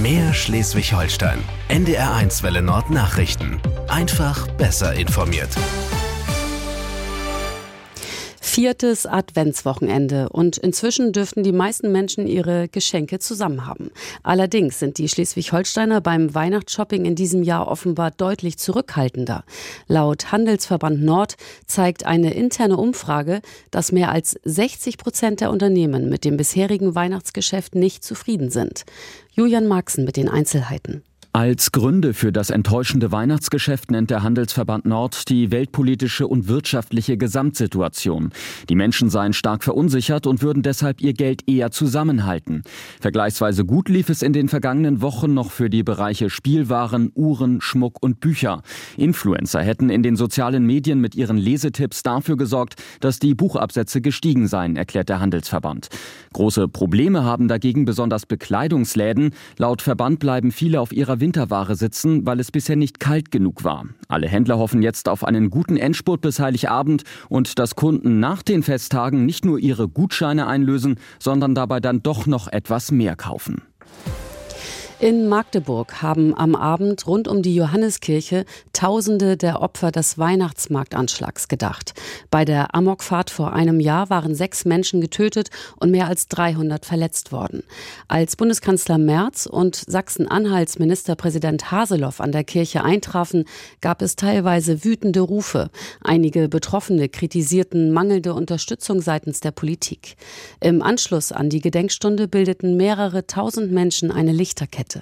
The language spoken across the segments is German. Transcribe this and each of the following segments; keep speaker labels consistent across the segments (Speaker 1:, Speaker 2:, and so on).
Speaker 1: Mehr Schleswig-Holstein. NDR1 Welle Nord Nachrichten. Einfach besser informiert.
Speaker 2: 4. Adventswochenende und inzwischen dürften die meisten Menschen ihre Geschenke zusammen haben. Allerdings sind die Schleswig-Holsteiner beim Weihnachtsshopping in diesem Jahr offenbar deutlich zurückhaltender. Laut Handelsverband Nord zeigt eine interne Umfrage, dass mehr als 60% der Unternehmen mit dem bisherigen Weihnachtsgeschäft nicht zufrieden sind. Julian Marxen mit den Einzelheiten.
Speaker 3: Als Gründe für das enttäuschende Weihnachtsgeschäft nennt der Handelsverband Nord die weltpolitische und wirtschaftliche Gesamtsituation. Die Menschen seien stark verunsichert und würden deshalb ihr Geld eher zusammenhalten. Vergleichsweise gut lief es in den vergangenen Wochen noch für die Bereiche Spielwaren, Uhren, Schmuck und Bücher. Influencer hätten in den sozialen Medien mit ihren Lesetipps dafür gesorgt, dass die Buchabsätze gestiegen seien, erklärt der Handelsverband. Große Probleme haben dagegen besonders Bekleidungsläden. Laut Verband bleiben viele auf ihrer Winterware sitzen, weil es bisher nicht kalt genug war. Alle Händler hoffen jetzt auf einen guten Endspurt bis Heiligabend und dass Kunden nach den Festtagen nicht nur ihre Gutscheine einlösen, sondern dabei dann doch noch etwas mehr kaufen.
Speaker 2: In Magdeburg haben am Abend rund um die Johanneskirche Tausende der Opfer des Weihnachtsmarktanschlags gedacht. Bei der Amokfahrt vor einem Jahr waren 6 Menschen getötet und mehr als 300 verletzt worden. Als Bundeskanzler Merz und Sachsen-Anhalts Ministerpräsident Haseloff an der Kirche eintrafen, gab es teilweise wütende Rufe. Einige Betroffene kritisierten mangelnde Unterstützung seitens der Politik. Im Anschluss an die Gedenkstunde bildeten mehrere tausend Menschen eine Lichterkette.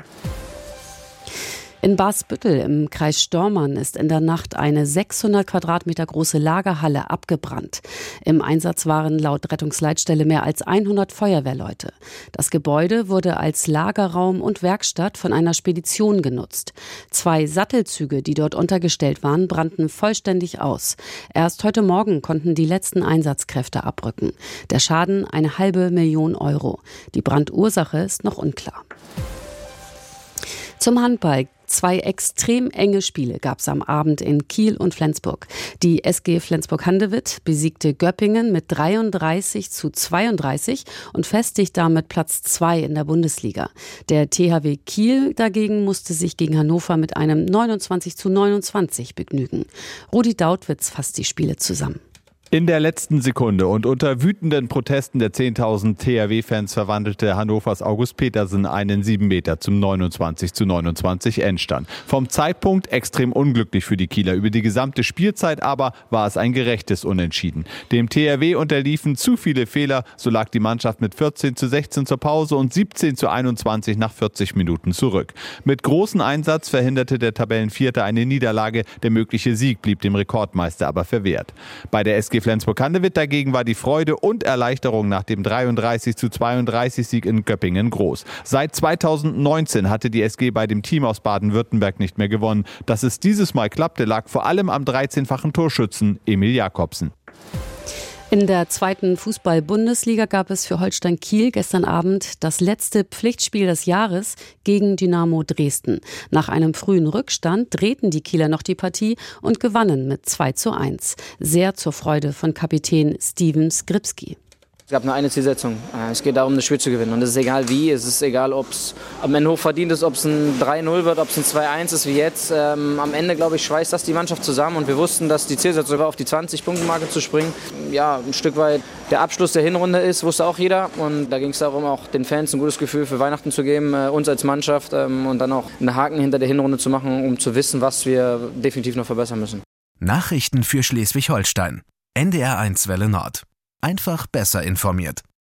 Speaker 2: In Basbüttel im Kreis Stormarn ist in der Nacht eine 600 Quadratmeter große Lagerhalle abgebrannt. Im Einsatz waren laut Rettungsleitstelle mehr als 100 Feuerwehrleute. Das Gebäude wurde als Lagerraum und Werkstatt von einer Spedition genutzt. 2 Sattelzüge, die dort untergestellt waren, brannten vollständig aus. Erst heute Morgen konnten die letzten Einsatzkräfte abrücken. Der Schaden 500.000 €. Die Brandursache ist noch unklar. Zum Handball. 2 extrem enge Spiele gab es am Abend in Kiel und Flensburg. Die SG Flensburg-Handewitt besiegte Göppingen mit 33:32 und festigt damit Platz 2 in der Bundesliga. Der THW Kiel dagegen musste sich gegen Hannover mit einem 29:29 begnügen. Rudi Dautwitz fasst die Spiele zusammen.
Speaker 4: In der letzten Sekunde und unter wütenden Protesten der 10.000 THW-Fans verwandelte Hannovers August Petersen einen 7 Meter zum 29:29 Endstand. Vom Zeitpunkt extrem unglücklich für die Kieler. Über die gesamte Spielzeit aber war es ein gerechtes Unentschieden. Dem THW unterliefen zu viele Fehler, so lag die Mannschaft mit 14:16 zur Pause und 17:21 nach 40 Minuten zurück. Mit großem Einsatz verhinderte der Tabellenvierte eine Niederlage. Der mögliche Sieg blieb dem Rekordmeister aber verwehrt. Bei der SG Flensburg-Handewitt dagegen war die Freude und Erleichterung nach dem 33:32 Sieg in Göppingen groß. Seit 2019 hatte die SG bei dem Team aus Baden-Württemberg nicht mehr gewonnen. Dass es dieses Mal klappte, lag vor allem am 13-fachen Torschützen Emil Jakobsen.
Speaker 2: In der 2. Fußball-Bundesliga gab es für Holstein Kiel gestern Abend das letzte Pflichtspiel des Jahres gegen Dynamo Dresden. Nach einem frühen Rückstand drehten die Kieler noch die Partie und gewannen mit 2:1. Sehr zur Freude von Kapitän Steven Skripski.
Speaker 5: Es gab nur eine Zielsetzung. Es geht darum, das Spiel zu gewinnen. Und es ist egal wie, es ist egal, ob es am Ende hoch verdient ist, ob es ein 3-0 wird, ob es ein 2-1 ist wie jetzt. Am Ende, glaube ich, schweißt das die Mannschaft zusammen. Und wir wussten, dass die Zielsetzung war, auf die 20-Punkte-Marke zu springen. Ja, ein Stück weit der Abschluss der Hinrunde ist, wusste auch jeder. Und da ging es darum, auch den Fans ein gutes Gefühl für Weihnachten zu geben, uns als Mannschaft und dann auch einen Haken hinter der Hinrunde zu machen, um zu wissen, was wir definitiv noch verbessern müssen.
Speaker 1: Nachrichten für Schleswig-Holstein. NDR1 Welle Nord. Einfach besser informiert.